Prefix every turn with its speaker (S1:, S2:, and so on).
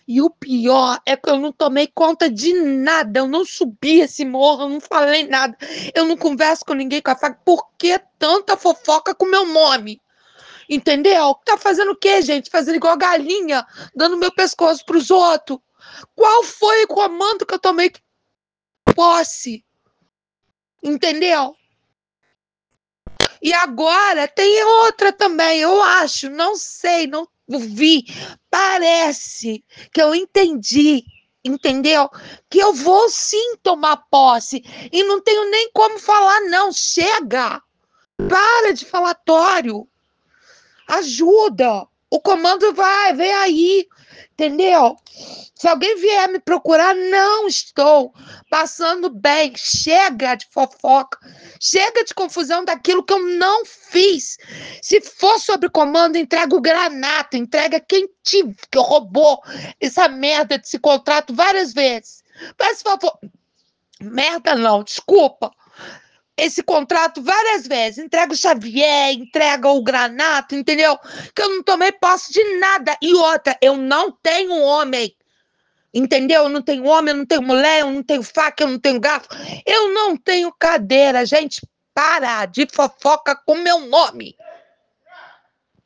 S1: E o pior é que eu não tomei conta de nada, eu não subi esse morro, eu não falei nada, eu não converso com ninguém com a faca. Por que tanta fofoca com meu nome? Entendeu? Tá fazendo o quê, gente? Fazendo igual galinha, dando meu pescoço pros outros. Qual foi o comando que eu tomei posse? Entendeu? E agora tem outra também, eu acho, não sei, não vi. Parece que eu entendi, entendeu? Que eu vou sim tomar posse e não tenho nem como falar, não. Chega! Para de falatório. Ajuda. O comando vem aí, entendeu? Se alguém vier me procurar, não estou passando bem. Chega de fofoca, chega de confusão daquilo que eu não fiz. Se for sobre comando, entrega o granata, entrega quem te que roubou essa merda desse contrato várias vezes. Faz favor. Merda não, desculpa. Esse contrato várias vezes. Entrega o Xavier, entrega o Granato, entendeu? Que eu não tomei posse de nada. E outra, eu não tenho homem. Entendeu? Eu não tenho homem, eu não tenho mulher, eu não tenho faca, eu não tenho garfo. Eu não tenho cadeira, gente. Para de fofoca com meu nome.